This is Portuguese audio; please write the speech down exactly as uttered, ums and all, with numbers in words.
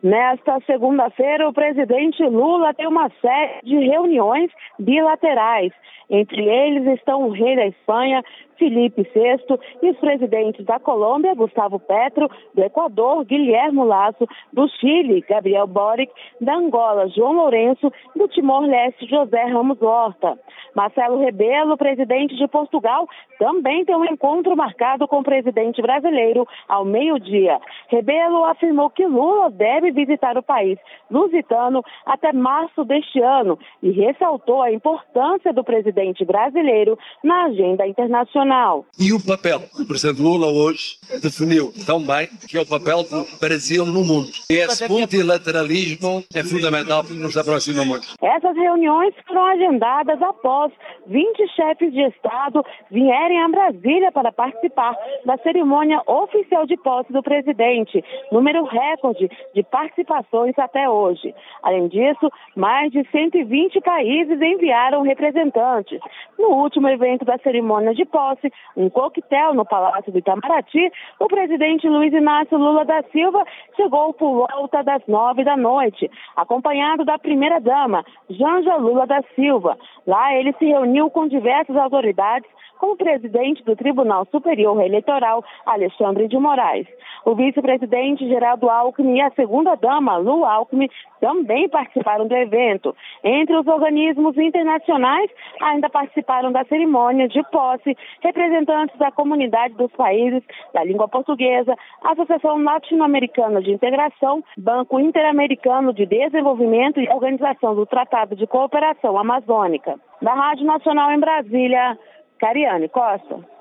Nesta segunda-feira, o presidente Lula tem uma série de reuniões bilaterais. Entre eles estão o rei da Espanha, Felipe sexto, e os presidentes da Colômbia, Gustavo Petro, do Equador, Guilherme Lasso, do Chile, Gabriel Boric, da Angola, João Lourenço, do Timor-Leste, José Ramos Horta. Marcelo Rebelo, presidente de Portugal, também tem um encontro marcado com o presidente brasileiro ao meio-dia. Rebelo afirmou que Lula deve visitar o país lusitano até março deste ano e ressaltou a importância do presidente brasileiro na agenda internacional. E o papel que o presidente Lula hoje definiu tão bem, que é o papel do Brasil no mundo. Esse multilateralismo é fundamental para nos aproximar muito. Essas reuniões foram agendadas após vinte chefes de Estado vierem a Brasília para participar da cerimônia oficial de posse do presidente, número recorde de participações até hoje. Além disso, mais de cento e vinte países enviaram representantes. No último evento da cerimônia de posse, um coquetel no Palácio do Itamaraty, o presidente Luiz Inácio Lula da Silva chegou por volta das nove da noite, acompanhado da primeira-dama, Janja Lula da Silva. Lá ele se reuniu com diversas autoridades, como o presidente do Tribunal Superior Eleitoral, Alexandre de Moraes. O vice-presidente Geraldo Alckmin e a segunda-dama, Lu Alckmin, também participaram do evento. Entre os organismos internacionais, ainda participaram da cerimônia de posse representantes da comunidade dos países da língua portuguesa, Associação Latino-Americana de Integração, Banco Interamericano de Desenvolvimento e Organização do Tratado de Cooperação Amazônica. Da Rádio Nacional em Brasília, Cariane Costa.